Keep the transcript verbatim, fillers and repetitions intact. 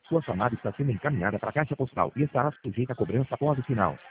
Sua chamada está sendo encaminhada para a caixa postal e estará sujeita a cobrança após o sinal.